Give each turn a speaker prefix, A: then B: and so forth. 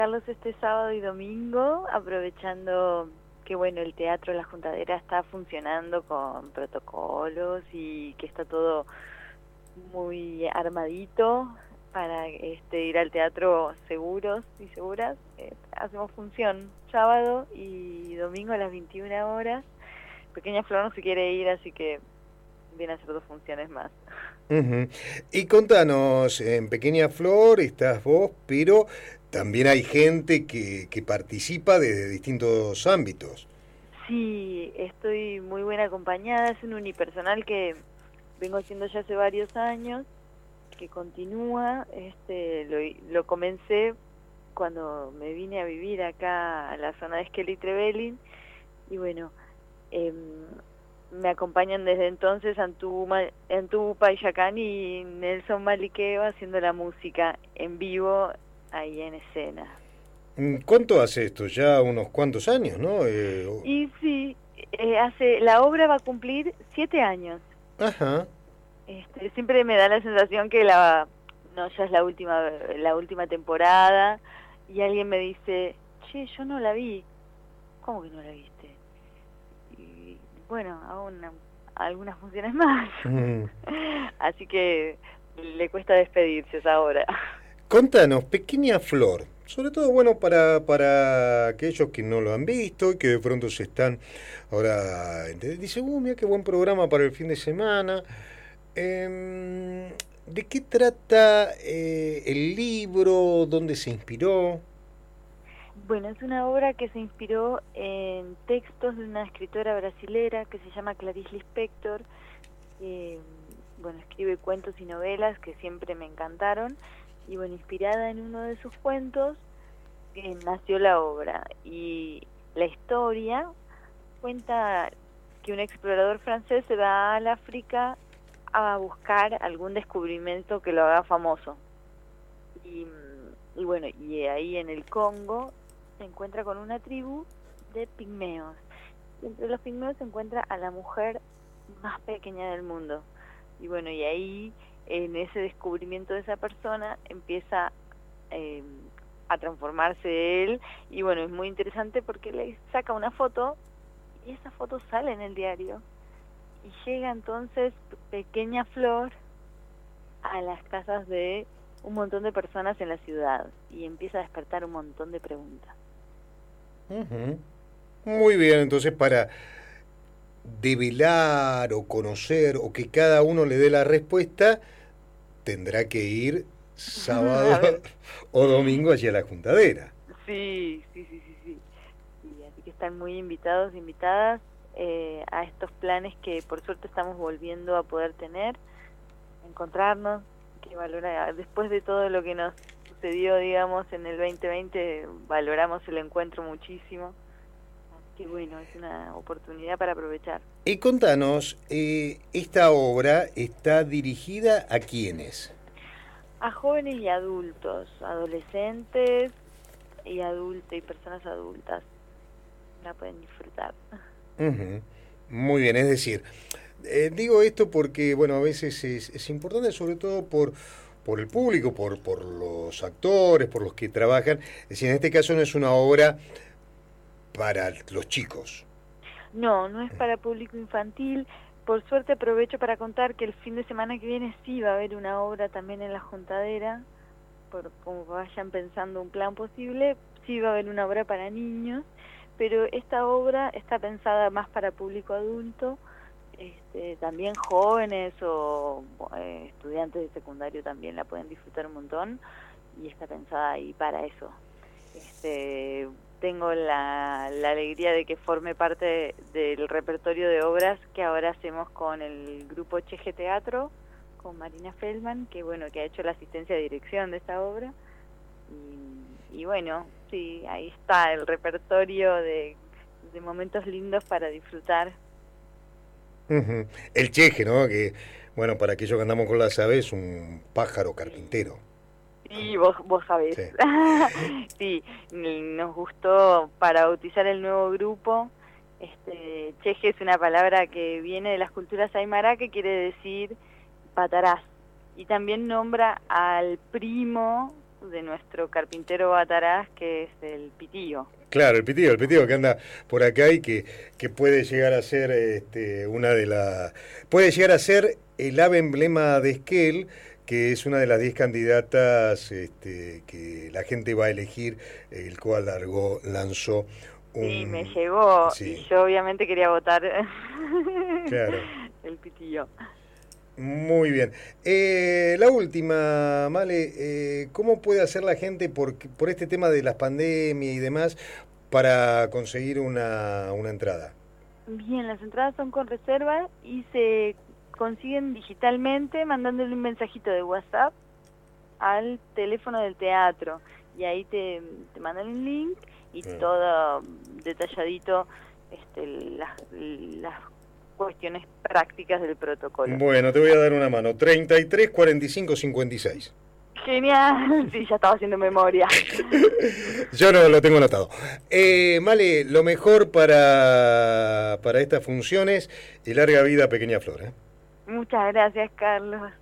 A: Carlos, este sábado y domingo, aprovechando que bueno, el Teatro La Juntadera está funcionando con protocolos y que está todo muy armadito para ir al teatro seguros y seguras. Hacemos función sábado y domingo a las 21 horas. Pequeña Flor no se quiere ir, así que viene a hacer 2 funciones más.
B: Ujú. Y contanos, en Pequeña Flor estás vos, pero también hay gente que participa desde distintos ámbitos.
A: Sí, estoy muy buena acompañada. Es un unipersonal que vengo haciendo ya hace varios años, que continúa. Lo comencé cuando me vine a vivir acá a la zona de Esquel y Trevelin, y bueno, em, me acompañan desde entonces Antú Payacán y Nelson Maliqueo haciendo la música en vivo ahí en escena.
B: ¿Cuánto hace esto? Ya unos cuantos años, ¿no?
A: Y sí, la obra va a cumplir 7 años.
B: Ajá.
A: Siempre me da la sensación que no, ya es la última temporada, y alguien me dice, che, yo no la vi. ¿Cómo que no la viste? Y bueno, algunas funciones más.
B: Mm.
A: Así que le cuesta despedirse esa hora.
B: Contanos, Pequeña Flor, sobre todo bueno para aquellos que no lo han visto y que de pronto se están ahora, dicen, mira qué buen programa para el fin de semana. ¿De qué trata el libro? ¿Dónde se inspiró?
A: Bueno, es una obra que se inspiró en textos de una escritora brasilera que se llama Clarice Lispector. eh, bueno, escribe cuentos y novelas que siempre me encantaron, y bueno, inspirada en uno de sus cuentos, nació la obra. Y la historia cuenta que un explorador francés se va al África a buscar algún descubrimiento que lo haga famoso. Y, y bueno, y ahí en el Congo se encuentra con una tribu de pigmeos. Y entre los pigmeos se encuentra a la mujer más pequeña del mundo. Y bueno, y ahí, en ese descubrimiento de esa persona, empieza eh, a transformarse él. Y bueno, es muy interesante porque le saca una foto y esa foto sale en el diario. Y llega entonces Pequeña Flor a las casas de un montón de personas en la ciudad y empieza a despertar un montón de preguntas.
B: Ujú. Muy bien, entonces para develar o conocer o que cada uno le dé la respuesta, tendrá que ir sábado
A: A ver,
B: o domingo hacia la juntadera.
A: sí, sí, sí, sí, sí. Y así que están muy invitados, invitadas a estos planes que por suerte estamos volviendo a poder tener, encontrarnos, que valorar, después de todo lo que nos sucedió, digamos, en el 2020, valoramos el encuentro muchísimo. Así que bueno, es una oportunidad para aprovechar.
B: Y contanos, ¿esta obra está dirigida a quiénes?
A: A jóvenes y adultos, adolescentes y personas adultas, la pueden disfrutar.
B: Ujú. Muy bien, es decir, digo esto porque, bueno, a veces es importante, sobre todo por el público, por los actores, por los que trabajan. Es decir, en este caso no es una obra para los chicos.
A: No, no es para público infantil. Por suerte aprovecho para contar que el fin de semana que viene sí va a haber una obra también en La Juntadera, como vayan pensando un plan posible, sí va a haber una obra para niños, pero esta obra está pensada más para público adulto. También jóvenes o estudiantes de secundario también la pueden disfrutar un montón, y está pensada ahí para eso. Este, Tengo la alegría de que forme parte del repertorio de obras que ahora hacemos con el grupo Cheje Teatro, con Marina Feldman, que bueno, que ha hecho la asistencia de dirección de esta obra. Y bueno, sí, ahí está el repertorio de momentos lindos para disfrutar.
B: Ujú. El cheje, ¿no? Que, bueno, para aquellos que andamos con las aves, un pájaro
A: Sí.
B: carpintero.
A: Sí, vos sabés.
B: Sí.
A: Sí, nos gustó para bautizar el nuevo grupo. Cheje es una palabra que viene de las culturas aymara, que quiere decir patarás. Y también nombra al primo de nuestro carpintero Bataraz, que es el pitillo.
B: Claro, el pitillo que anda por acá y que puede llegar a ser puede llegar a ser el ave emblema de Esquel, que es una de las 10 candidatas que la gente va a elegir, el cual lanzó un...
A: Sí, me llegó,
B: sí.
A: Y yo obviamente quería votar
B: Claro.
A: el pitillo.
B: Muy bien. La última, Male, ¿cómo puede hacer la gente por este tema de las pandemias y demás para conseguir una entrada?
A: Bien, las entradas son con reserva y se consiguen digitalmente mandándole un mensajito de WhatsApp al teléfono del teatro y ahí te mandan un link y todo detalladito, las cuestiones prácticas del protocolo.
B: Bueno, te voy a dar una mano. 33 45 56.
A: Genial, sí, ya estaba haciendo memoria.
B: Yo no lo tengo anotado. Male, lo mejor para estas funciones y larga vida, Pequeña Flor.
A: Muchas gracias, Carlos.